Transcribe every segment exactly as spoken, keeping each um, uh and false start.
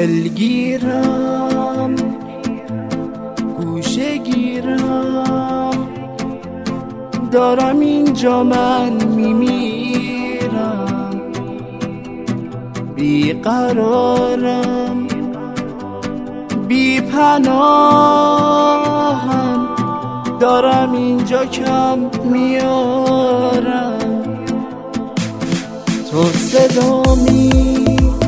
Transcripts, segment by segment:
دلگیرم گوشه گیرم، دارم اینجا من میمیرم، بیقرارم بی پناهم، دارم اینجا کم میارم. تو صدامی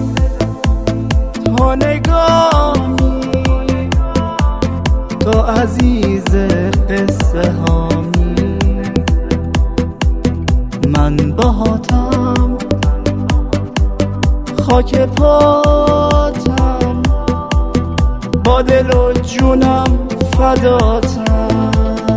تو نگامی، تو عزیز قصه هامی، من باهاتم خاک پاتم، با دل و جونم فداتم.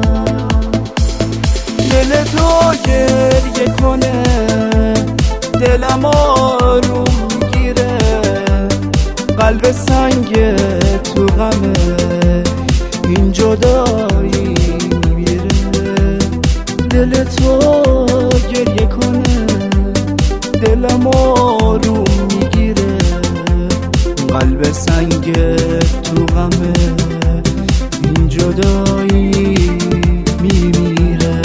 دل تو گریه کنه دلم آروم گیره، قلب سنگ تو غمه این جدایی میمیره. دل تو گریه کنه دلم آروم میگیره، قلب سنگ تو غمه این جدایی میمیره.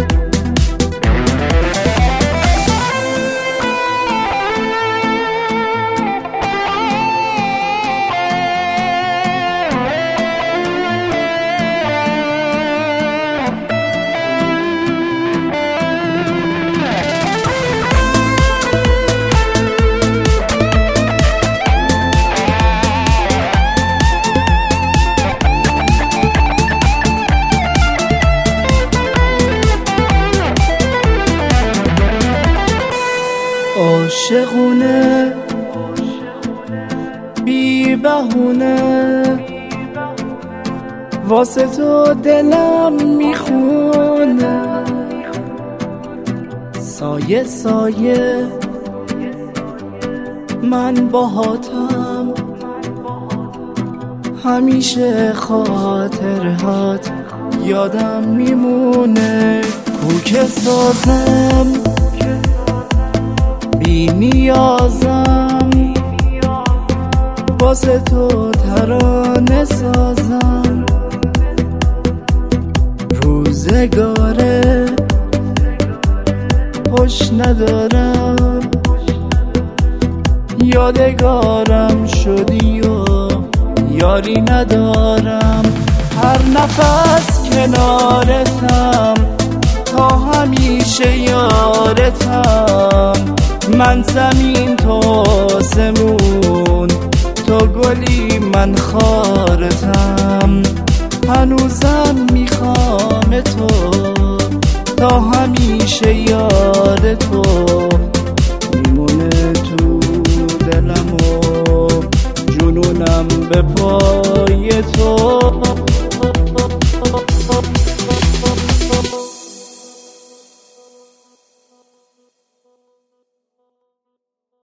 عاشقونه بی بهونه، واسه تو دلم میخونه. سایه سایه من باهاتم، همیشه خاطرهات یادم میمونه. کوک سازم بی نیازم، واسه تو ترانه سازم. روزگاره خوش ندارم، یادگارم شدی و یاری ندارم. هر نفس کنارتم، تا همیشه یارتم. من زمین تو آسمون، تو گلی من خارتم. هنوزم میخوام تو، تا همیشه یاد تو میمونه تو دلم و جنونم به پا